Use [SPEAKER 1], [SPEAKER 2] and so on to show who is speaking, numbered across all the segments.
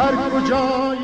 [SPEAKER 1] هر کجایی.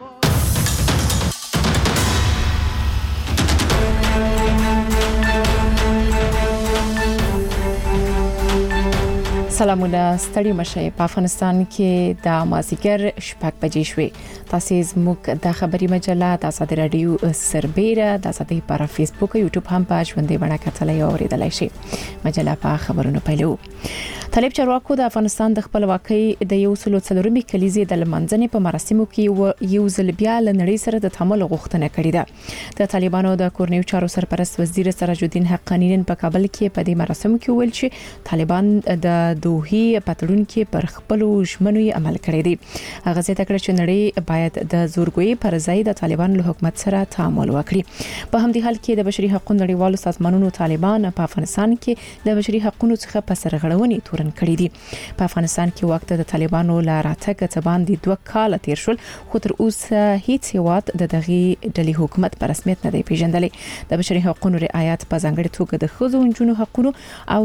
[SPEAKER 2] سلامونه ستړي مشه په افغانستان کې د مازیګر شپږ بجې شوې. تاسو زموږ د خبري مجله د آزاد رادیو سربېره د آزادۍ پر فیسبوک او یوټیوب هم په ژوندۍ بڼه کتلای او اوریدلای شئ. مجله په خبرونو پیلو. طالب چارواکو د افغانستان د خپلواکۍ د یو سلو څلورمې کلیزې د لمانځنې په مراسمو کې یو ځل بیا له نړۍ سره د تعامل غوښتنه کړې ده. د طالبانو د کورنیو چارو سرپرست وزیر سراج الدین حقانی نن په کابل کې په دې مراسمو کې ویل چې طالبان د دوحې پتړون کې پر خپل ژمنو عمل کړی دی. هغه زیاته کړه چې نړۍ باید د زورګوي پر ځای د طالبانو له حکومت سره تعامل وکړي. په همدې حال کې د بشري حقوقو نړیوالو سازمانونو طالبان په افغانستان کې د بشري حقوقو څخه په سرغړونې تورن کړی دي. په افغانستان کې وخت د طالبانو لا راتګ څخه باندې 2 کال تیر شول، خو تر اوسه هیڅ هیواد د دغه ډلې حکومت په رسمیت نه دی پیژندلی. د بشري حقوقو رعایت په ځانګړي توګه د ښځو او نجونو حقوقو او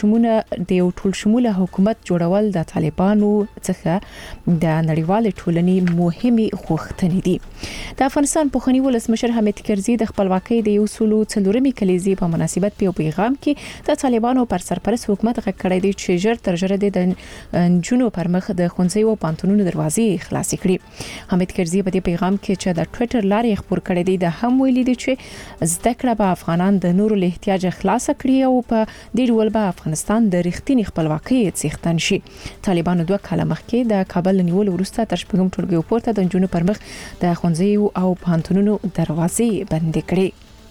[SPEAKER 2] د ټول شموله حکومت جوړول د طالبانو څخه د نړیوال ټولنې مهمه غوښتنې دي. د افغانستان پوخنی ولسمشر حامد کرزي د خپلواکۍ د یو سلو څلورمې کلیزې په مناسبت په پیغام کې د طالبانو پر سرپرست حکومت غږ کړی دی چې ژر تر ژره د جنونو پر مخ د خونځي او پانتونونو دروازې خلاص کړي. حامد کرزي په دې پیغام کې چې د ټوئیټر لارې خبر کړی دی د هم ویلي دی چې زده کړه به افغانان د نورو له احتیاج خلاص کړي او په دې ډول به افغانستان د رښتینی خپلواکۍ څښتن شي. طالبانو 2 کال مخکې د کابل نیول وروسته تر شپږم ټولګي پورته د جنونو پر مخ د خونځي او پانتونونو دروازې بند کړي.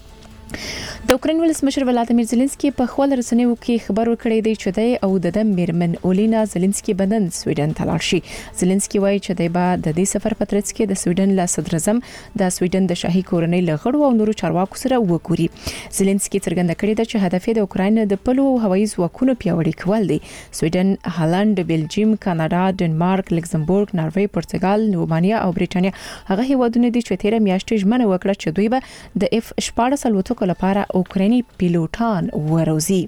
[SPEAKER 2] د اوکراین ولسمشر ولادیمیر زيلنسکي په خپل رسنیو کې خبر ورکړی دی چې د او د میرمن اولینا زيلنسکي بدن سویډن ته لاړ شي. زيلنسکي وایي چې د د دې سفر په ترڅ کې د سویډن له صدر اعظم د سویډن د شاهي کورنۍ لغړو او نورو چارواکو سره وګوري. زيلنسکي څرګنده کړی دی چې هدف د اوکراین د پلو او هوایي ځواکونو پیاوړي کول دي. سویډن، هالند، بلجیم، کاناډا، ډنمارک، لکزمبورګ، ناروې، پرتګال، رومانیا او بریټانیا هغه هیوادونه دي چې 13 میاشتې ژمنه وکړه چې دوی به د F-14 الوتکو لپاره اوکرایني پیلوټان وروزي.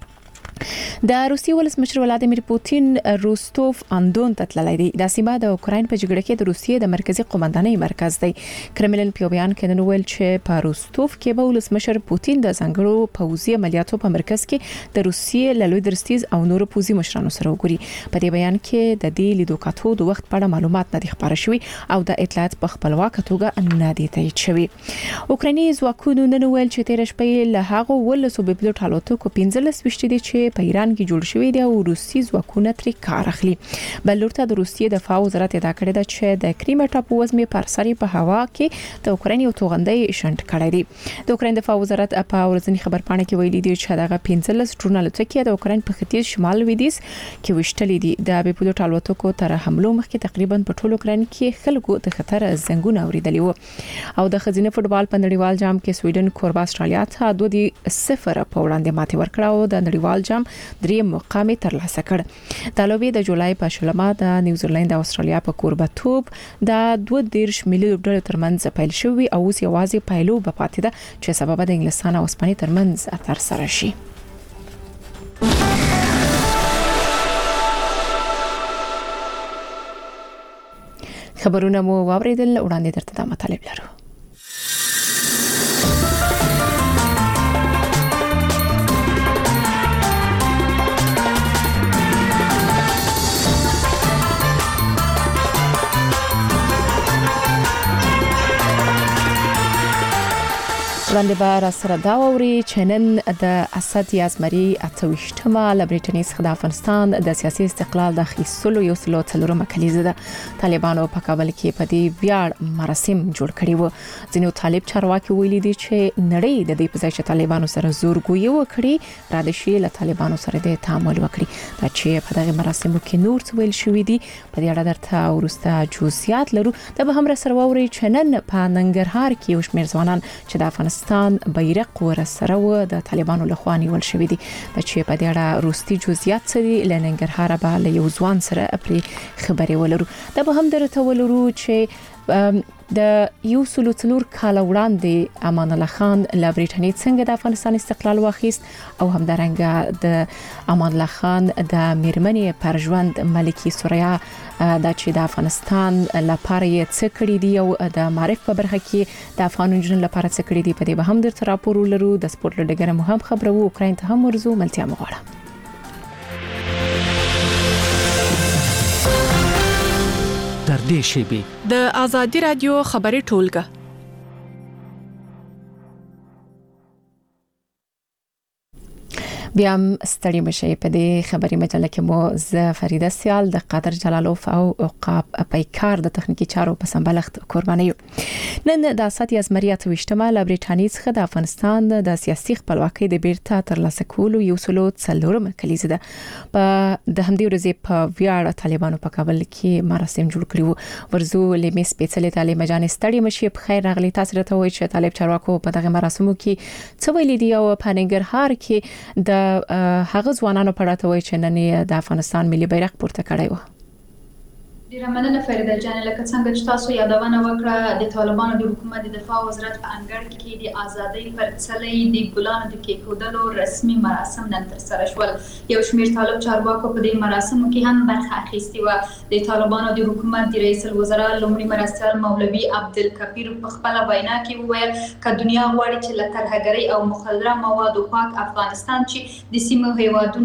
[SPEAKER 2] د روسیې ولسمشر ولادیمیر پوتین روستوف اندون ته تللی دی. د سیمه د اوکراین په جګړه کې د روسیې د مرکزی قومندانۍ مرکز دی. کرملین په بیان کې نن ویل چې په روستوف کې به ولسمشر پوتین د ځنګړو پوځي عملیاتو په مرکز کې د روسیې له لوی درستیز او نورو پوځي مشرانو سره وګوري. په دې بیان کې د دې لیدو کاتو د وخت په اړه معلومات نه دي خبره شوي او د اطلاعات په خپلواکه توګه نه دي تایید شوي. اوکرایني ځواکونو نن ویل چې تیر شپه له هغه ولسو په پیلوټ الوتکو 15 وشتي دي چې په ایران کې جوړ شوی دی او روسي ځواکونه ترې کار اخلي. بل لورته د روسیې دفاع وزارت ادعا کړې ده چې د کریم ټاپو وزمې پر سری په هوا کې د اوکراین یو توغندۍ شنډ کړی دی. د اوکراین دفاع وزارت په ورځنی خبرپاڼه کې ویلي دی چې دغه 15 ډرون الوتکې د اوکراین په ختیځ شمال لویدیځ کې وشتلې دي. د بي پیلوټ الوتکو تر حملو مخکې تقریبا په ټول اوکراین کې خلکو د خطر زنګونه اوریدلي وو. او د خزینه فوتبال په نړیوال جام کې سویډن کوربا استرالیا ته 2-0 په وړاندې ماتې ورکړه او د نړیوال جام دریم مقام ترلاسه کړ. د لوبې د جولای په شلمه د نیوزیلند او استرالیا په کوربتوب د 2 ملي لوبډلو ترمنځ پیل شوی او اوس یوازې پایلو به پاتې ده چې سبب د انګلستان او اسپانیا ترمنځ اتر سره شي. خبرونه مو واوریدل، وړاندې درته د مطالب لرو. وړاندې به سره دا ووري چې نن د اسد یازمری 28مه له بریټانیا څخه د افغانستان د سیاسي استقلال د اخیستلو یو سلو څلورمه کلیزه ده. طالبانو په کابل کې په دې ویاړ مراسم جوړ کړي وو. ځینو طالب چارواکي ویلي دي چې نړۍ د دې په ځای چې طالبانو سره زورګویي وکړي را د شي له طالبانو سره د تعامل وکړي. دا چې په دغه مراسمو کې نور څه ویل شوې دي په دې اړه درته ورسته جزئیات لرو. د به هم سره ووري چې نن په ننګرهار کې یو شمېر ځوانان چې د افغانستان بیرغ ورسره و د طالبانو لخوا نیول شوی دي. چې په دې اړه روستي جزئیات څه دي لننګرهار به له یو ځوان سره خبرې ولرو. دا به هم درته ولرو چې د یو سلو څلور کال وړاندې امان الله خان له برېټانیا څخه د افغانستان استقلال واخیست او همدارنګه د امان الله خان د میرمنې پر ژوند ملکي سوریا د چې د افغانستان لپاره یې څه کړی دی او د معرف په برخه کې د افغان جنونو لپاره څه کړی دی په دې به هم درته راپور ولرو. د سپورت لډګر مهم خبرو اوکراین ته هم ورزو ملتیا مغواړه.
[SPEAKER 1] در دې شیبې
[SPEAKER 3] د آزادي رادیو خبري ټولګه
[SPEAKER 2] بیا ستړي مشي په دې خبري مجله کې مو ز فریده سیال د قادر جلالوف او عقاب پیکار د تخنیکی چارو په سمبلښت قرباني یو. نن د اساتي ازمریات وشتمه ل برېټانیا څخه د افغانستان د سیاسي خپلواکۍ د بیرته ترلاسه کولو یو سلو څلورم کلیزه ده. په د همدې ورځې په ویاړ طالبانو په کابل کې مراسم جوړ کړي. ورزو لمې سپیڅلې طالب مجاني ستړي مشي په خیر راغلي. تاسو راته وایي چې طالب چارواکو په دغه مراسمو کې څه ویلي دی او په ننګرهار کې د هغه ځوانانو په اړه ته وایي چې نن د افغانستان ملي بیرغ پورته کړی و.
[SPEAKER 4] ډیره مننه فریده جان. لکه څنګه چې تاسو یادونه وکړه د طالبانو د حکومت د دفاع وزارت په انګړ کې د ازادۍ پر څلې د ګلانو د کېښودلو رسمي مراسم نن ترسره شول. یو شمېر طالب چارواکو په دې مراسمو کې هم برخه اخیستې وه. د طالبانو د حکومت د رئیس الوزرا لومړي مرستیال مولوي عبدالکبیر په خپله وینا کې وویل که دنیا غواړي چې له ترهګرۍ او مخدره موادو پاک افغانستان چې د سیمو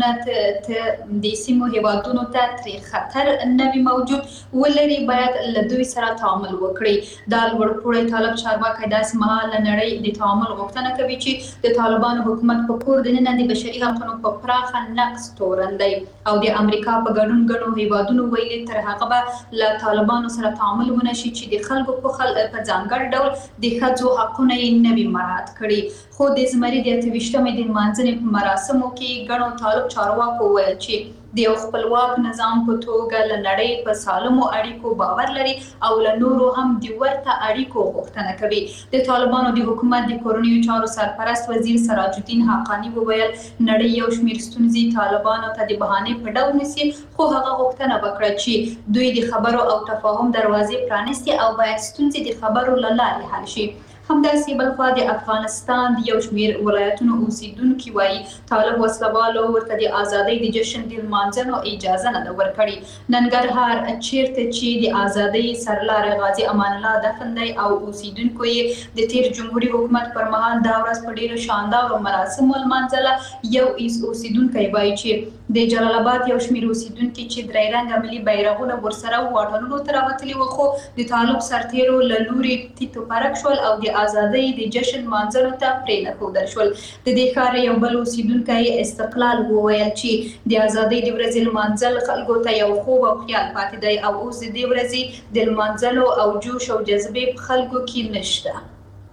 [SPEAKER 4] هیوادونو ته ترې خطر نه وي موجود ولري باید له دوی سره تعامل وکړي. دا لوړپوړی طالب چارواکی داسې مهال له نړۍ د تعامل غوښتنه کوي چې د طالبانو حکومت په کور دننه د بشري حقونو په پراخه نقض تورن دی او د امریکا په ګډون ګڼو هیوادونو ویلي تر هغه به له طالبانو سره تعامل ونه شي چې د خلکو په ځانګړي ډول د ښځو حقونه یې نه وي مراعات کړي. خو د زمري د 28مې د لمانځنې په مراسمو کې ګڼو طالب چارواکو ویل چې د یو خپلواک نظام په توګه له نړۍ په سالمو اړیکو باور لري او له نورو هم د ورته اړیکو غوښتنه کوي. د طالبانو د حکومت د کورنیو چارو سرپرست وزیر سراج الدین حقانی وویل نړۍ یو شمېر ستونزې طالبانو ته د بهانې په ډول نیسي خو هغه غوښتنه وکړه چې دوی د خبرو او تفاهم دروازې پرانیستي او باید ستونزې د خبرو له لارې حل شي. همداسې بلخوا د افغانستان د یو شمېر ولایتونو اوسیدونکي وایي طالب وسلوالو ورته د ازادۍ د جشن د لمانځنو اجازه نه ده ورکړې. ننګرهار چیرته چې د ازادۍ سرلاری غازي امان الله دفن دی او اوسیدونکو یې د تیر جمهوریت حکومت پر مهال دا ورځ په ډیرو شاندارو مراسمو لمانځله. یو اوسیدونکی وایي چې د جلال آباد یو شمېر اوسیدونکي چې درې رنګه ملي بیرغونه ورسره واټنونو ته راوتلي وو خو د طالب سرتیرو له لورې تیتو پرک شول او د ازادۍ د جشن مانځلو ته پرې نښودل شول. د دې ښار یو بل اوسیدونکی استقلال وویل چې د ازادۍ د ورځې لمانځل خلکو ته یو خوب او خیال پاتې دی او اوس د دې ورځې د لمانځلو او جوش او جذبې په خلکو کې نشته.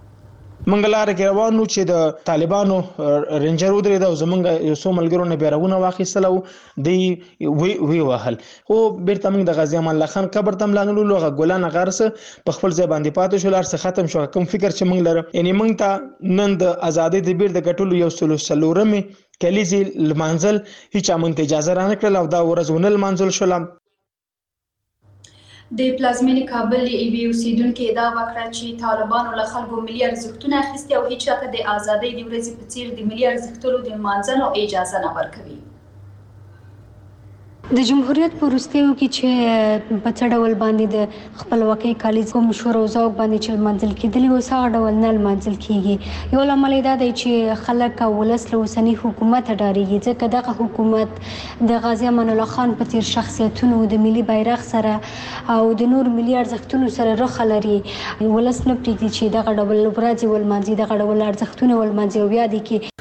[SPEAKER 5] منګلاره کې روانو چې د طالبانو رنجر ودرې دا زمونږ یو څو ملګرو نه بیرغونه واخیستل او دی وی وهل خو بیرته موږ د غازی امان الله خان قبر ته ملانلو لغه ګلان غرسه په خپل ځای باندې پاتې شو لار څه ختم شو. کوم فکر چې موږ لره یعنی موږ ته نن د ازادۍ د بیر د ګټلو یو سلو څلورمې کلیزې لمانځل هیڅ موږ ته اجازه رانه کړل او دا ورځ ونه لمانځل شو.
[SPEAKER 4] د پلازمینې کابل ایوي اوسیدونکو دا وکړه چې طالبانو له خلکو ملي ارزښتونه اخیستي او هیڅ چاته د ازادۍ د ورځې په څیر د ملي ارزښتونو د لمانځلو اجازه نه ورکوي.
[SPEAKER 6] د جمهوریت په وروستیو کې چې په څه ډول باندې د خپلواکۍ کالیز کوم شور او ذوق باندې چې لمانځل کېدلي اوس هغه ډول نه لمانځل کېږي. یو لامل یې دا دی چې خلک او ولس له اوسني حکومت ډارېږي ځکه دغه حکومت د غازي امان الله خان په څېر شخصیتونو د ملي بیرغ سره او د نور ملي ارزښتونو سره رخه لري. ولس نه پرېږدي چې دغه ډول ورځې ولمانځي دغه ډول ارزښتونه ولمانځي او بیا دې کې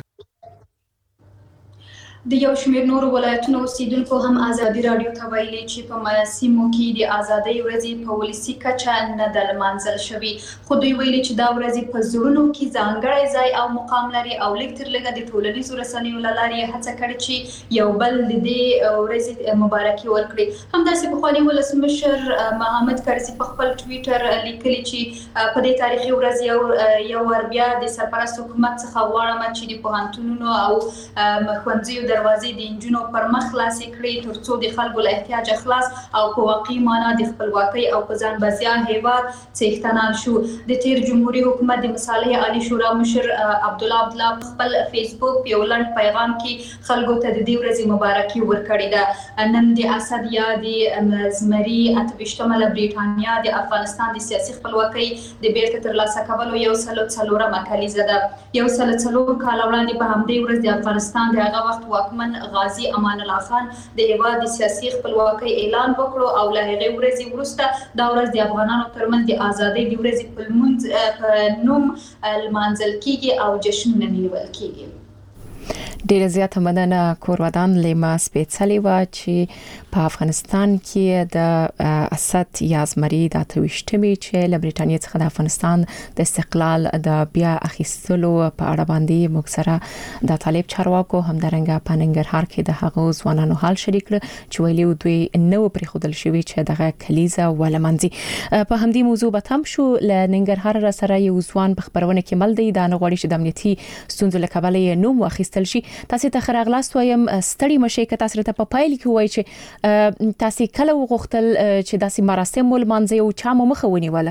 [SPEAKER 4] د یو شمېر نورو ولایتونو اوسیدونکو هم ازادي راډیو ته ویلي چې په مراسمو کې د ازادۍ ورځې په ولسي کچه نه ده لمانځل شوي خو دوی ویلي چې دا ورځې په زړونو کې ځانګړی ځای او مقام لري او لږ تر لږه د ټولنیزو رسنیو له لارې یې هڅه کړې چې یو بل د دې ورځې مبارکي ورکړي. همداسې پخواني ولسمشر محمد کرزي په خپل ټویټر لیکلي چې په دې تاریخي ورځ یو ور بیا د سرپرست حکومت څخه غواړم چې د پوهنتونونو او ښوونځیو دروازې د انجونو پر مخ خلاصې کړې ترڅو د خلکو له احتیاج خلاص او په واقعي معنا د خپلواکۍ او په ځان بسیا هیواد څښتنان شو. د تیر جمهوریت حکومت د مصالح عالی شورا مشر عبدالله خپل فیسبوک په یو لنډ پیغام کې خلکو ته د دې ورځې مبارکي ورکړې ده. نن د اسد یا د زمري 28مه له بریټانیا د افغانستان د سیاسي خپلواکۍ د بیرته ترلاسه کولو 104مه کلیزه ده. 104 کال وړاندې په همدې ورځ د افغانستان د هغه وخت واکمن غازی امان الله خان د هیواد د سیاسي خپلواکۍ اعلان وکړو او له هغې ورځې وروسته دا ورځ د افغانانو ترمنځ د ازادۍ د ورځې په نوم لمانځل کیږي او جشنونه نیول کیږي.
[SPEAKER 2] ډیره زیاته مننه کورودان لیما سپیڅلې و چې په افغانستان کې د اسد یا زمري د 28مې چې له بریټانیا څخه د افغانستان د استقلال د بیا اخیستلو په اړه باندې موږ سره د طالب چارواکو همدارنګه په ننګرهار کې د هغو ځوانانو حال شریک کړ چې ویلي دوی نو پرېښودل شوی چې دغه کلیزه ولمنځي. په همدې موضوع به تم شو. له ننګرهار سره یو ځوان په خبرونه کې مل دی دا نه غواړي چې د امنیتي ستونزو له کبله نوم واخیستل شي. تاسو ته خراغلاست وایم ستړي مشه کې تاسو ته په پایل کې وایي چې تاسو کله وغوښتل چې داسې مراسم ولمانځي او چا مخه ونیوله؟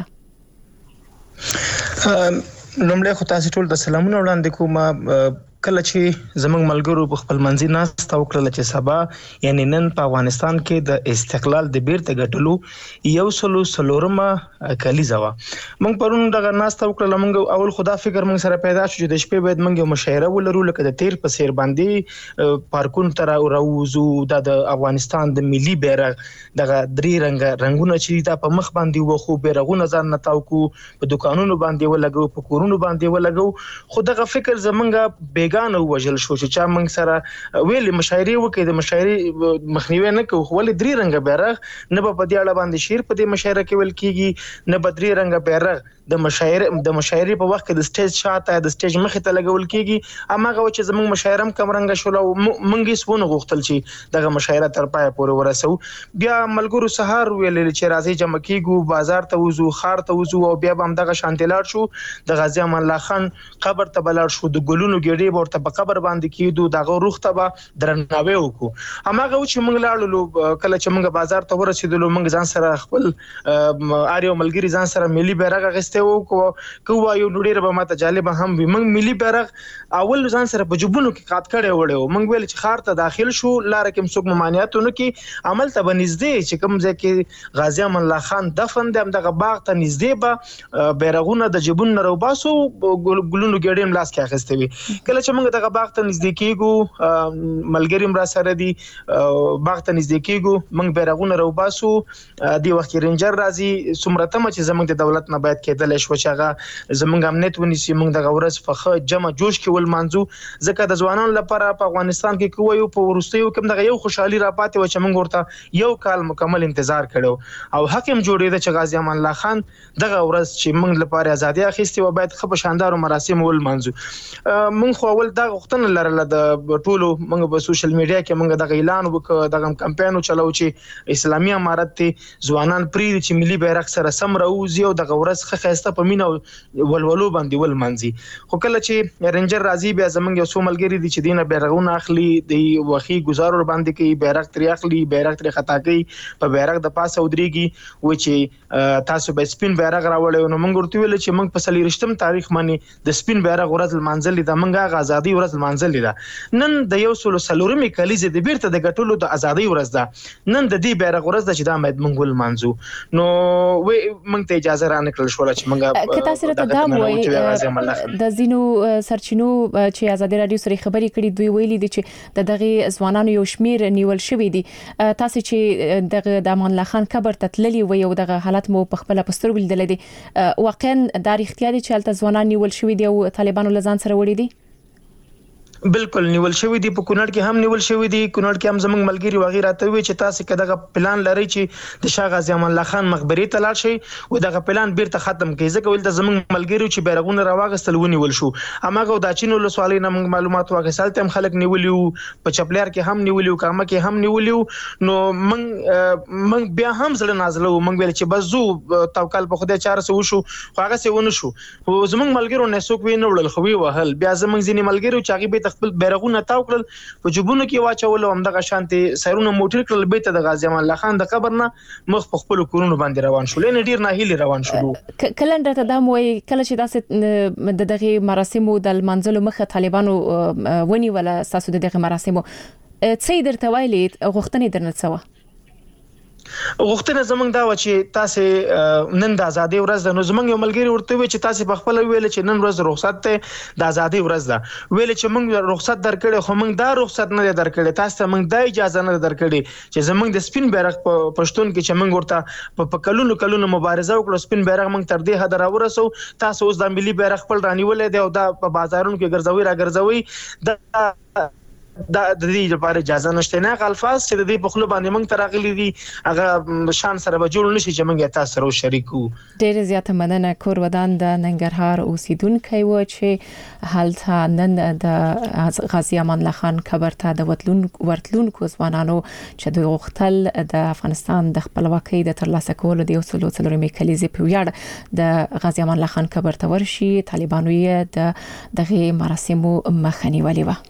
[SPEAKER 5] نومله خو تاسو ټول د سلامونه وړاندې کوم. کله چې زمنګ ملګرو په خپل منځي ناست او کله چې سبا یعنی نن په افغانستان کې د استقلال د بیرته ګټلو 104مه کلیزه و. موږ پرون دغه ناست او کله موږ اول خدا فکر موږ سره پیدا شو چې د شپې باید موږ یو مشاعره ولرو لکه د تیر په سیر باندې پارکون تر راوزو د افغانستان د ملي بیرغ دغه درې رنگونه چې دا په مخ باندې وخو بیرغونه ځان نتاو کو په دکانونو باندې ولګو په کورونو باندې ولګو. خو دغه فکر زمونږ ګانو وجل شو چې چا موږ سره ویلي مشاعري وکړي د مشاعري مخنیوي نه کوو. ولې درې رنګه بیرغ نه په دې اړه باندې شیر په دې مشاعره کې ویل کیږي نه په درې رنګه بیرغ د مشاعري په وخت کې د سټیج شاته د سټیج مخې ته لګول کیږي. اماغه چې زموږ مشاعره کم رنګه شول او موږ سونه غوښتل چې دغه مشاعره تر پای پورې ورسو. بیا ملګرو سهار ویل چې راځي جمع کیږو بازار ته وزو خار ته وزو او بیا هم دغه شانتلار شو د غازی امان الله خان قبر ته بلار شو د ګلونو ګډي ورته په قبر باندې کیدو دغه روح ته به درناوی وکړو. اماغه چې موږ لاړو کله چې موږ بازار ته ورسېدلو موږ ځان سره خپل اړیو ملګری ځان سره ملي بیرغ غسته وو کو یو ډېر به ماته جالب هم وي. موږ ملي بیرغ اول ځان سره په جوبونو کې قات کړي وړو. موږ ویل چې خار ته داخل شو لار کې څوک ممانعتونه کې عمل ته بنځدې چې کوم ځای کې غازی امان الله خان دفن دی دغه باغ ته نږدې به بیرغونه د جبون روباسو ګلونو ګډیم لاس کې اخیستې وي. کله چې موږ دغه باغ ته نږدې کېږو ملګری را سره دی باغ ته نږدې کېږو موږ بیرغونه روباسو دی وخت رینجر راځي سمرتمه چې زموږ د دولت نه باید کېدل شو چې هغه زموږ امنیت ونیسي موږ دغه ورځ په جمع جوش کې ولمانځو ځکه د ځوانانو لپاره په افغانستان کې کویو په ورستیو کې دغه یو خوشحالي را پاتې و چې موږ ورته یو کال مکمل انتظار کړو او حق هم جوړېده چې غازی امان الله خان دغه ورځ چې موږ لپاره ازادي اخیستې و باید خو شاندار مراسم ولمانځو. موږ خو اول دا غوښتنه لرله د ټولو موږ په سوشل میډیا کې موږ دغه اعلان وکړ دغه کمپاین چلو چې اسلامي امارت ته ځوانان پری چې ملي بیرغ سره سم راوځي او دغه ورځ خسته په مینه ولولو باندې ولمنځي. خو کله چې رینجر راځي بیا زمونږ یو څو ملګری دي چې دینه بیرغونه اخلي د وخی گزارو باندې کوي بیرغ تری اخلي بیرغ تری خطا کوي په بیرغ د پاسه ودرېږي و چې تاسو به سپین بیرغ راوړی نو موږ ورته ویل چې موږ په 23 تاریخ باندې د سپین بیرغ ورځ لمانځل د موږ آزادۍ ورځ لمانځل ده. نن د 104مې کلیزه د بیرته د ګټلو د آزادۍ ورځ ده. نن د دې بیرغ ورځ ده چې دا باید موږ ولمانځو. نو موږ ته اجازه را نکړل شو چې موږ
[SPEAKER 2] کته سره ته دا وایي د زینو سرچینو چې آزادي رادیو سره خبري کړي دوی ویلي دي چې د دغه ځوانانو یو شمیر نیول شوی دي. تاسو چې دغه د امان الله خان قبر ته تللی وي او دغه حالت مو په خپل پستر ولیدل دي واقعا دا اختیاري چې الته ځوانان نیول شوی دي او طالبانو لزان سره وړي دي؟
[SPEAKER 5] بالکل نیول شوی دی په کونړ کې هم نیول شوی دی. کونړ کې هم زمنګ ملګری وغیرہ ته وی چې تاسو کداغه پلان لري چې د شاه غازی امان الله خان مقبره ته لاړ شي او دغه پلان بیرته ختم کړي ځکه ول د زمنګ ملګری چې بیرغونه راوغستل ونیول شو اماغه د چینو له سوالې نه موږ معلومات واغسل تم خلک نیولیو په چپلیر کې هم نیولیو کارمه کې هم نیولیو. نو موږ بیا هم زړه نازله موږ ویل چې بس زو توکل په خدای چاره سو شو خو هغه څه ونه شو. زمنګ ملګرو نه څوک وینول خو وی وهل بیا زمنګ ځینې ملګرو چې هغه به خپل بیرغونه تاو کړل په جوبونو کې واچول او همدغه شانتي سرونه موټر کړل بیت د غازی امان الله خان د قبر نه مخ په خپل کورونو باندې روان شول نه ډیر ناهیلي روان شول.
[SPEAKER 2] کلندر ته دا موي کله چې داسې د دغه مراسمو د منځلو مخه طالبانو ونی ولا اساسو د دغه مراسمو څه درته ویلي غوښتنې درنه څه
[SPEAKER 5] غوښتنه زمونږ دا و چې تاسو نن د ازادي ورځ د نو زمونږ یو ملګری ورته وی چې تاسو په خپل ویل چې نن ورځ رخصت ته د ازادي ورځ ده ویل چې موږ رخصت درکړې خو موږ دا رخصت نه درکړې تاسو موږ دا اجازه نه درکړې چې زمونږ د سپین بیرغ په پښتون کې چې موږ ورته په کلونو مبارزه وکړو سپین بیرغ موږ تر دې حد راورسو تاسو اوس د ملي بیرغ خپل رانیولې دی او دا په بازارونو کې ګرځوي دا د دې لپاره اجازه نشته نه الفاظ چې د دې په خلو باندې موږ تراغلي دي هغه شان سره به جوړ نشي چې موږ تاسو سره شریکو.
[SPEAKER 2] ډېر زیاته مننه کور ودان د ننګرهار اوسیدونکو و چې هلته نن د غازی امان الله خان قبر ته د ورتلونکو ځوانانو چې د غختل د افغانستان د خپلواکۍ د ترلاسه کولو د یو څلورمې کلیزې په ویاړ د غازی امان الله خان قبر ته ورشي طالبانو یې د دغه مراسمو مخنی ولې و.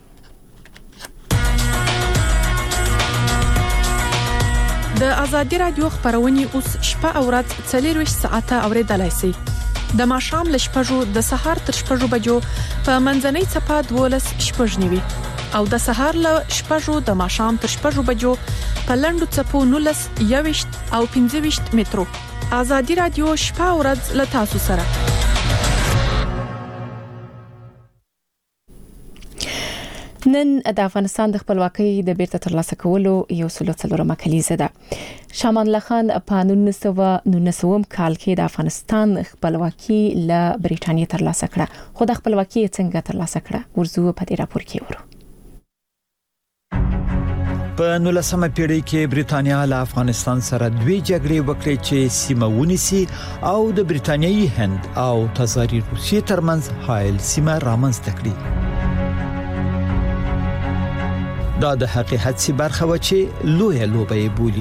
[SPEAKER 3] د ازادي رادیو خبرونه اوس شپه او ورځ 24 ساعته اوریدلای شئ. د ماښام ل شپږو د سهار تر شپږو بجو په منځنۍ چپه 12 شپږ نیوي او د سهار ل شپږو د ماښام تر شپږو بجو په لندو چپو 19 21 او 25 مترو. ازادي رادیو شپه او ورځ ل تاسو سره.
[SPEAKER 2] نن د افغانستان د خپلواکۍ د بیرته ترلاسه کولو یو څلورمه کلیزه ده. شاه امان الله خان په 1919 کال کې د افغانستان خپلواکي له بریټانیا ترلاسه کړه. خو د خپلواکي څنګه ترلاسه کړه ورزو په دې راپور کې ورو.
[SPEAKER 7] په 19مه پیړۍ کې بریټانیا له افغانستان سره دوی جګړې وکړې چې سیمه ونیسي او د بریټانیایي هند او تزاري روسیې ترمنځ حایل سیمه رامنځته کړي. دا د حقیقت سی برخه و چې لوی لوبه بولی.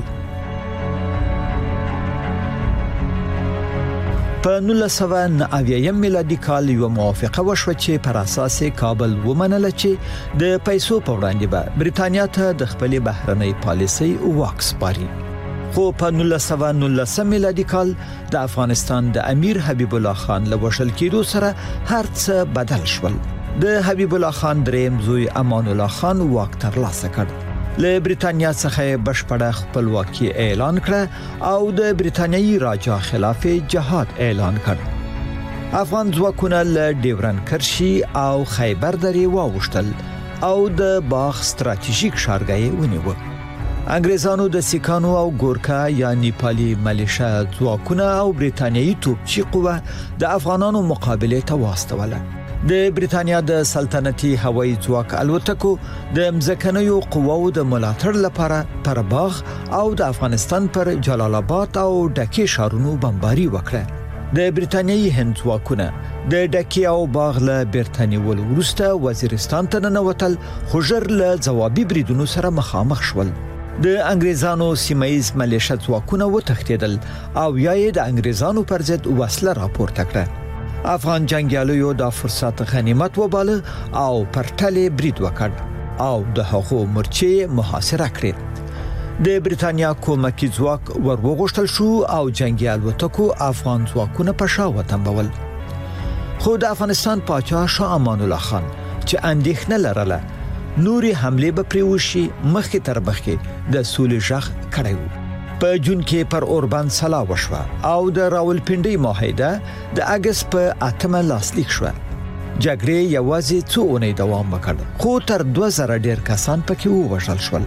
[SPEAKER 7] په 1990 میلادي کال یو موافقه وشوه چې پر اساس کابل ومنله چې د پیسو په وړاندې به بریټانیا ته د خپل بهرنۍ پالیسۍ واک سپاري. خو په 1919 میلادي کال د افغانستان د امیر حبیب الله خان له وشل کېدو سره هر څه بدل شول. د حبیب الله خان دریم زوی امان الله خان واک ترلاسه کړ. له بریټانیا څخه بشپړه خپلواکي اعلان کړه او د بریټانیایي راجا خلاف جهاد اعلان کړ. افغان ځواکونه له ډیورن کرشي او خیبر درې واوښتل او د باغ ستراتیژیک ښارګۍ ونیو. انګریزانو د سیکانو او ګورکا یا نیپالي ملیشیا ځواکونه او بریټانیایي توپچي قوه د افغانانو مقابله ته واستوله. د بریټانیا د سلطنتي هوایي ځواک الوتکو د مځکنیو قواو د ملاتړ لپاره پر باغ او د افغانستان پر جلال آباد او ډکی ښارونو بمباري وکړه. د بریټانیایي هند ځواکونه د ډکی او باغ له برتانیول وروسته وزیرستان ته ننوتل خو ژر له ځوابي بریدونو سره مخامخ شول. د انګریزانو سیمایي ملیشیا ځواکونه وتښتیدل او یې د انګریزانو پر ضد وسله راپورته کړه. افغان جنگیالیو دا فرصت غنیمت وباله او پر ټلې برید وکړ او د هغو مورچې محاصره کړې. د بریټانیا کومکی ځواک ورغوښتل شو او جنگیال وتکو افغان ځواکونه په شا وتمبول. خو د افغانستان پاچا شاه امان الله خان چې اندېښنه لرله نوري حمله به پریوشي مخکې تر مخکې د سولې ژغ کړی و. په جون کې پر اوربند سلا وشوه او د راولپنډي معاهده د اگست په 8 لاسلیک شوه. جګړې یوازې څو اونۍ دوام وکړ خو تر 2000 ډیر کسان پکې ووژل شول.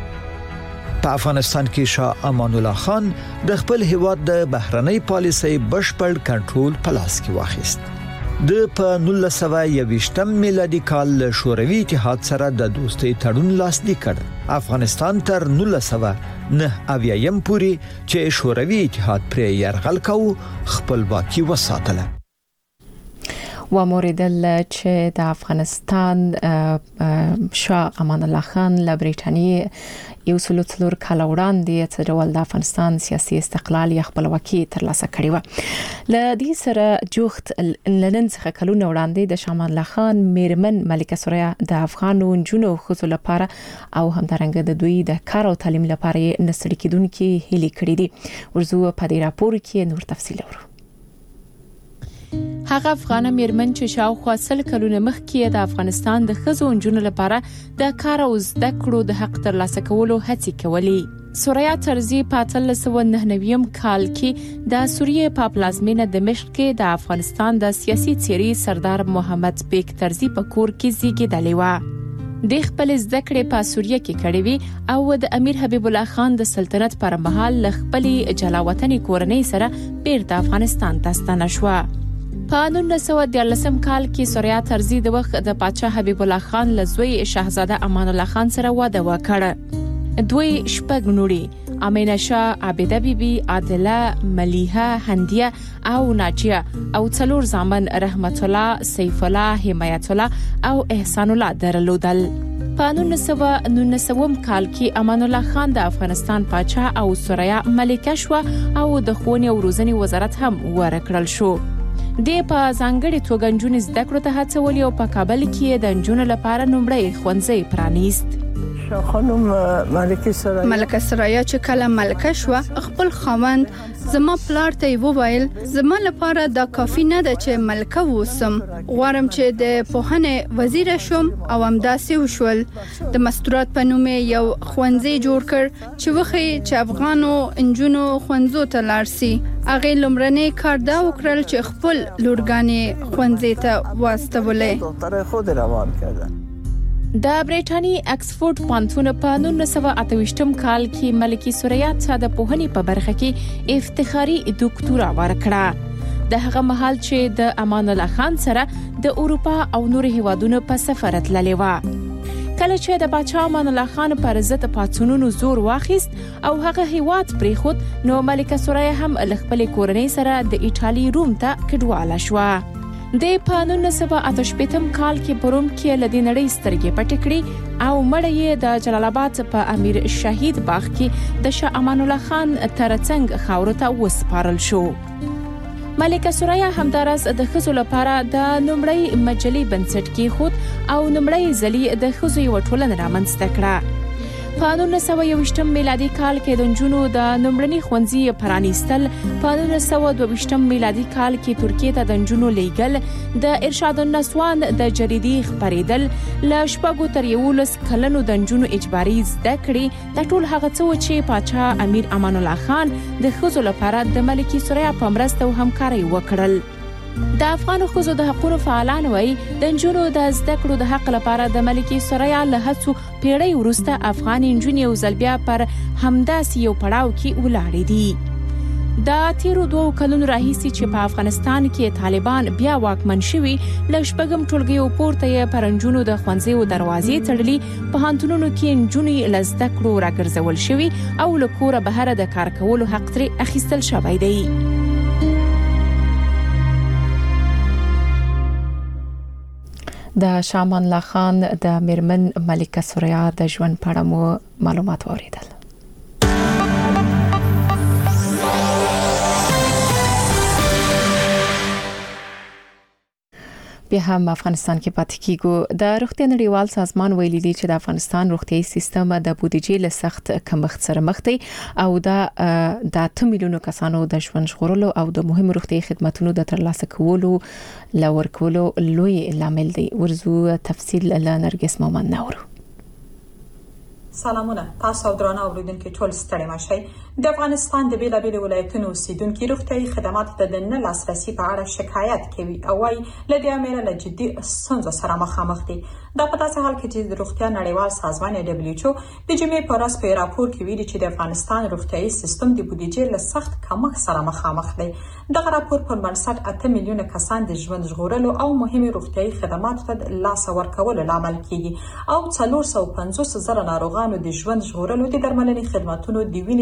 [SPEAKER 7] په افغانستان کې شاه امان الله خان د خپل هیواد د بهرنۍ پالیسۍ بشپړ کنټرول په لاس کې واخیست. د په 1921 میلادي کال له شوروي اتحاد سره د دوستۍ تړون لاسلیک کړ. افغانستان تر 1909 پورې چې شوروي اتحاد پرې یرغل کاوه خپلواکي وساتله.
[SPEAKER 2] و موریدل چې د افغانستان شاه امان الله خان له برېټانیې یو سلو څلور کال وړاندې چې ډول د افغانستان سیاسي استقلال یا خپلواکي ترلاسه کړې و. ل دې سره جوخت لنن څخه کلونه وړاندې د شاه امان الله خان میرمن ملکه سوریا د افغانو جنو خصوص لپاره او همدارنګه د دوی د کار او تعلیم لپاره نسړي کېدونکو هلي کړې دي. ورزو په دې راپور کې نور تفصیل ورو.
[SPEAKER 3] هغه افغان میرمن چې شاوخوا 100 کلونه مخکې د افغانستان د ښځو او نجونو لپاره د کار او زده کړو د حق ترلاسه کولو هڅې کولې. سوریا ترزی په 1999 کال کې د سوریې په پلازمینه دمشق کې د افغانستان د سیاسي څیرې سردار محمد بیک ترزی په کور کې زیږیدلې و. د خپل زده کړې په سوریه کې کړې وی او د امیر حبیب الله خان د سلطنت پر مهال خپل جلاوطني کورنۍ سره بیرته افغانستان ته ستنه شو. په 1913 کال کې سوریا ترزی د وخت د پادشاه حبیب الله خان لزوی شاهزاده امان الله خان سره واده وکړ. دوی شپږ نوړي امینه شاه، عابده بیبي، عادله، ملیحه، هندیه او ناجیه او څلور زامن رحمت الله، سیف الله، حمایت الله او احسان الله درلودل. په 1919 کال کې امان الله خان د افغانستان پادشاه او سوریا ملکه شو او د ښوونې او روزنې وزارت هم ورکړل شو. د په ځانګړي توګه نجونې زده کړو ته هڅولې او په کابل کې د نجونو لپاره نومړی ښوونځی پرانیست.
[SPEAKER 8] خانم ملکه سرایا چې کله ملکه شو خپل خاوند زما پلار ته وویل زما لپاره دا کافی نه ده چې ملکه ووسم، غواړم چې د پوهنې وزیر شم او همداسې وشول. د مستورات په نوم یو ښوونځی جوړ کړ چې وخی چې افغانو انجونو ښوونځو ته لاړ شي. هغه لومړنی کار دا وکړل چې خپل لورګانې ښوونځي ته واستولې.
[SPEAKER 3] د برېټاني اکسفورد پوهنتون په 1928 کال کې ملکه سوریا ته د پوهنې په برخه کې افتخاري دکتورا ورکړه. د هغه مهال چې د امان الله خان سره د اروپا او نور هیوادونو په سفر تللی و. کله چې د پادشاه امان الله خان پر ضد پاڅونونو زور واخیست او هغه هیواد پریخود، نو ملکه سوریا هم خپل کورنۍ سره د ایټالي روم ته کډواله شو. د په 1988 کال کې پروم کې لدې نړۍ سترګې پټې کړې او مړ یې د جلال آباد په امیر شهید باغ کې د شاه امان الله خان ترڅنګ خاورو ته وسپارل شو. ملکه سوریا همدارس د ښځو لپاره د نومړی مجلې بنسټ کې خود او نومړی ځلی د ښځو یو ټولنه رامنځته کړه. په 1921 میلادي کال کې د نجونو د نومړني ښوونځي پرانیستل، په 1922 میلادي کال کې ترکیه ته د نجونو لیږل، د ارشاد النسوان د جریدې خپرېدل، له شپږو تر 11 کلنو د نجونو اجباري زده کړې، د ټول هغه څه چې پادشاه امیر امان الله خان د ښځو لپاره د ملکه سوریا په مرسته او همکاري وکړل. د افغان ښځو د حقوقو فعالان وایي د نجونو د زده کړو د حق لپاره د ملکه سوریا له هڅو پیړۍ وروسته افغان نجونې او زلبیا پر همداسې یو پړاو کې ولاړې دي. د تیرو 2 کلونو راهیسې چې په افغانستان کې طالبان بیا واکمن شوي، له شپږم ټولګي پورته یې پر نجونو د ښوونځیو دروازې تړلې، په هانتونونو کې نجونې له زده کړو راګرځول شوي او له کوره بهر د کار کولو حق ترې اخیستل شوی دی.
[SPEAKER 2] د شاه امان الله خان د میرمن ملکه سوریا د ژوند په اړه مو معلومات اوریدل. بیا هم افغانستان کې پاتې کیږو. د روغتیا نړیوال سازمان ویلي دی چې د افغانستان روغتیايي سیستم د بودیجې له سخت کمښت سره مخ دی او د 8 میلیونو کسانو د ژوند ژغورلو او د مهمو روغتیايي خدماتو د ترلاسه کولو لورکولو لوی لامل دی. ورزو تفصیل له نرګس مومن نورو.
[SPEAKER 9] سلامونه، تاسو درانه اوریدونکو ټول ستړي مشئ. د افغانستان د بیلابیلو ولایتونو اوسیدونکو روغتیايي خدماتو ته د نه لاسرسي په اړه شکایت کوي او وايي له دې امله له جدي ستونزو سره مخامخ دي. دا په داسې حال کې چې د روغتیا نړیوال سازمان WHO د جمعې په ورځ په راپور کې ویلي چې د افغانستان روغتیايي سیستم د بودیجې له سخت کمښت سره مخامخ دی. دغه راپور پر بنسټ 8 میلیونه کسان د ژوند ژغورلو او مهمه روغتیايي خدماتو ته لاس ورکولو لامل کیږي او 450,000 ناروغانو د ژوند ژغورلو د درملنې خدماتو د وینې د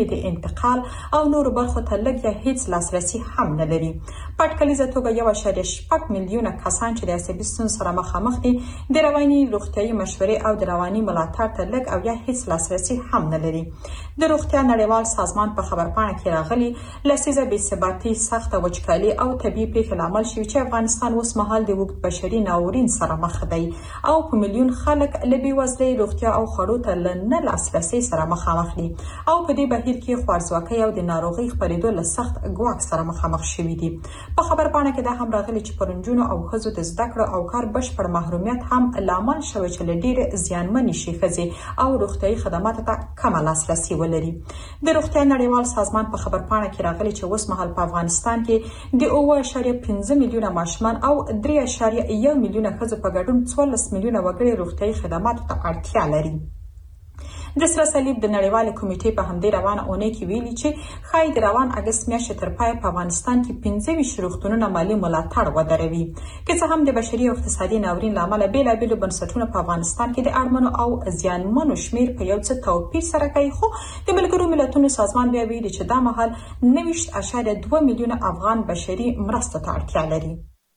[SPEAKER 9] انتقال او نور برخو ته لږ یا هیڅ لاسرسي هم نه لري. په اټکلیزه توګه 1.8 میلیونه کسان چې د عصبي ستونزو سره مخامخ دي د رواني روغتیايي مشورې او د رواني ملاتړ ته لږ او یا هیڅ لاسرسي هم نه لري. د روغتیا نړیوال سازمان په خبرپاڼه کې راغلي لسیزه بې ثباتي، سخته وچکالي او طبیعي پیښو لامل شوي چې افغانستان اوس مهال د اوږد بشري ناورین سره مخ دی او په میلیون خلک له بېوزلۍ، روغتیا او خوړو ته له نه لاسرسي سره مخامخ دي او په دې بهیر کې خوارځواکۍ او د ناروغۍ خپرېدو له سخت ګواښ سره مخامخ شوي دي. په خبرپاڼه کې دا هم راغلي چې پر نجونو او ښځو د زده کړو او کار بشپړ محرومیت هم لامل شوی چې له ډېرې زیانمنې شي ښځې او روغتیايي خدماتو ته کمه لاسرسي ولري. د روغتیا نړیوال سازمان په خبرپاڼه کې راغلي چې اوس مهال په افغانستان کې د 9.5 میلیونه ماشومان او 3.1 میلیونه ښځو په ګډون 14 میلیونه وګړي روغتیايي خدماتو ته اړتیا لري. د سره صلیب د نړیوال کمیټې په همدې روانه اونۍ کې ویلي چې ښایي د روان اګست میاشتې تر پای په افغانستان کې 25 روغتونونه مالي ملاتړ ودروي. که څه هم د بشري او اقتصادي ناورین له امله بېلابېلو بنسټونو په افغانستان کې د اړمنو او زیانمنو شمیر په یو څه توپیر سره کوي، خو د ملګرو ملتونو سازمان بیا ویلي چې دا مهال 9.2 میلیونه افغان بشري مرستو ته اړتیا لري.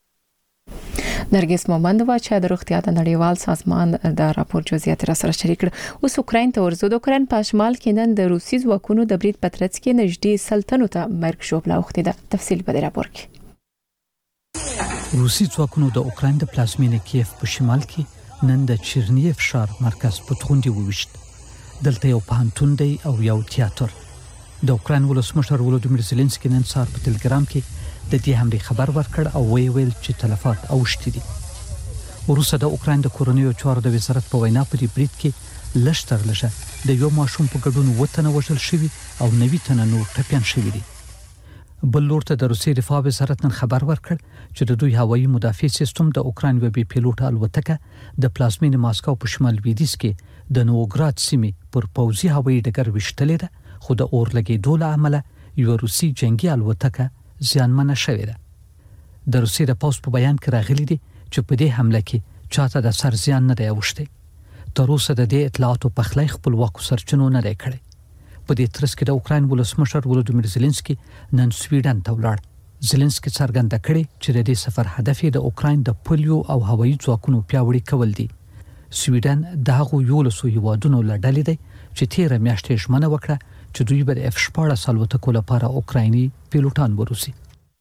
[SPEAKER 2] نرګس مومند چې د روغتیا د نړیوال سازمان د راپور جزئیات را سره شریک کړ. اوس اوکراین ته ورزو. د اوکراین په شمال کې نن د روسي ځواکونو د برید پترڅ کې نږدې سلطنو ته مرګ شوبله وختي ده. تفصیل په دې راپور کې.
[SPEAKER 1] روسي ځواکونو د اوکراین د پلازمینې کیف په شمال کې نن د چرنیف ښار مرکز په توغندي وویشت. دلته یو پوهنتون دی او یو تیاتر. د اوکراین ولسمشر ولودیمیر زيلنسکي نن سهار په ټلګرام کې د دې حملې خبر ورکړ او ویل چې تلفات اوښتي دي. وروسته د اوکراین د کورنیو چارو د وزارت په وینا په دې برید کې لږ تر لږه د یو ماشوم په ګډون 7 تنه وژل شوي او 9 تنه نور ټپیان شوي دي. بل لور ته د روسیې دفاع وزارت نن خبر ورکړ چې د دوی هوایي مدافع سیستم د اوکراین یو بي پیلوټ الوتکه د پلازمینې ماسکو په شمال لویدیځ کې د نوګراد سیمې پر پوځي هوایي ډګر وشتلې ده، خو د اور لګېدو له امله یو روسي جنگي الوتکه زیانمنه شوې ده. د روسیې د پوځ په بیان کې راغلي دي چې په دې حمله کې چاته د سر زیان نه دی اوښتی. تر اوسه د دې اطلاعاتو پخلی خپلواکو سرچینو نه دی کړی. په دې ترڅ کې د اوکراین ولسمشر ولودیمیر زيلنسکي نن سویډن ته ولاړ. زيلنسکي څرګنده کړې چې د دې سفر هدف د اوکراین د پولیو او هوایي ځواکونو پیاوړي کول دي. سویډن د هغو 11 هیوادونو له ډلې دی چې تیره میاشت ژمنه وکړه چې دوی به د F-14 الوتکو لپاره اوکرایني پیلوټان وروسي.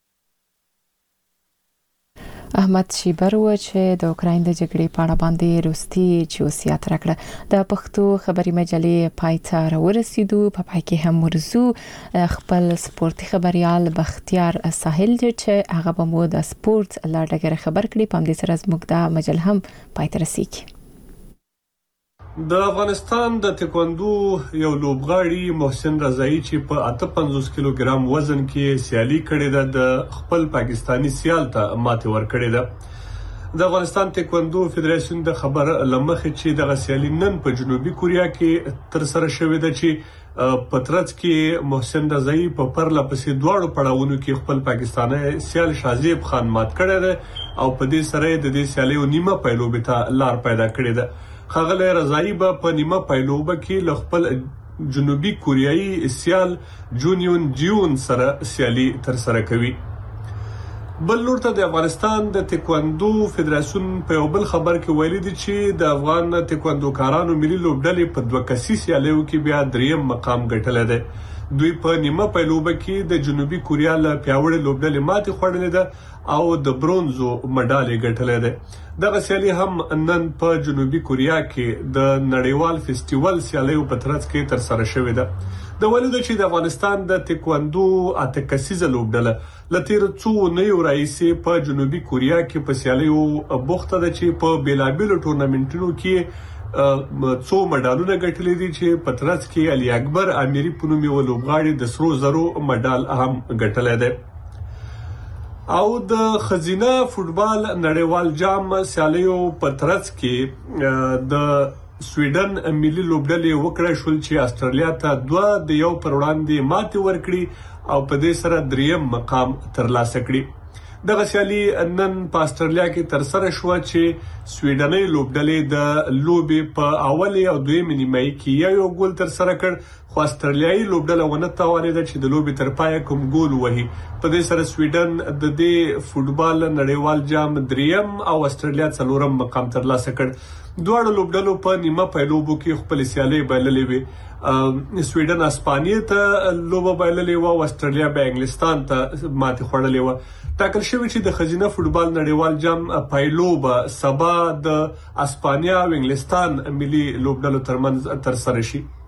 [SPEAKER 2] احمد شیبر و چې د اوکراین د جګړې په اړه باندې روستي جزئیات راکړه. د پښتو خبري مجلې پای ته ورسېدو. په پای کې هم ورزو خپل سپورتي خبريال بختیار ساحل چې هغه به مو د سپورت لاډګر خبر کړي. په دې سره زموږ د مجل هم پای ته رسیدي.
[SPEAKER 10] د افغانستان د تکواندو یو لوبغاړي محسن رضایی چې په 58 کیلوګرام وزن کې سیالي کړې ده د خپل پاکستانی سیال ته ماته ورکړې ده. د افغانستان تکواندو فدراسیون د خبر لمخې چې د سیالي نن په جنوبي کوریا کې تر سره شوې ده چې په ترڅ کې محسن رضایی په پرله پسې دواړو پړاوونو کې خپل پاکستانی سیال شازیب خان مات کړی ده او په دې سره د دې سیالي نیمه پیلوبه ته لار پیدا کړې ده. خغل رضایی په نیمه پیلوبه کې ل خپل جنوبي کوریایي سیال جونیون جیون سره سیالي تر سره کوي. بل لور ته د افغانستان د تکواندو فدراسیون په یو بل خبر کې ویلي دي چې د افغان تکواندوکارانو ملي لوبډلې په 2 کسي سیالیو کې بیا دریم مقام ګټل دی. دوی په نیمه پیلوبه کې د جنوبي کوریا له پیاوړې لوبډلې ماتې خوړلې ده او د برونزو مډالې ګټلې ده. دغه سیالي هم نن په جنوبي کوریا کې د نړیوال فیسټیوال سیالیو په ترڅ کې تر سره شوې ده. د ولید چې د افغانستان د تکواندو اتکسیزه لوبډله لتیر څو نه رئیسي په جنوبي کوریا کې په سیالیو بوخته ده چې په بیلابیلو ټورنمنټونو کې څو مډالونه ګټلې دي چې په ترڅ کې علي اکبر اميري په نوم یو لوبغاړي د سرو زرو مډال هم ګټلې ده. او د خزینه فوتبال نړیوال جام سیالیو په ترڅ کې د سویډن ملي لوبډلې وکړه شول چې استرالیا ته 2 د یو پر وړاندې ماتې ورکړي او په دې سره دریم مقام ترلاسه کړي. دغه سیالي نن په استرالیا کې تر سره شو چې سویډنۍ لوبډلې د لوبې په اولي او دویمه نیمه کې یو ګول تر سره کړ، خو خو استرالیایي لوبډله ونه توانېده چې د لوبې تر پایه کوم ګول وهي. په دې سره سویډن د دې فوټبال نړیوال جام 3م او استرالیا 4م مقام ترلاسه کړ. دواړو لوبډلو په نیمه پیلوبو کې خپل سیالي بایللې وي. سویډن اسپانیا ته لوبه بایللې و او استرالیا به انګلستان ته ماتې خوړلې و. ټاکل شوی چې د خزینه فوټبال نړیوال جام پیلوبه سبا د اسپانیا او انګلستان ملي لوبډلو ترمنځ ترسره شي.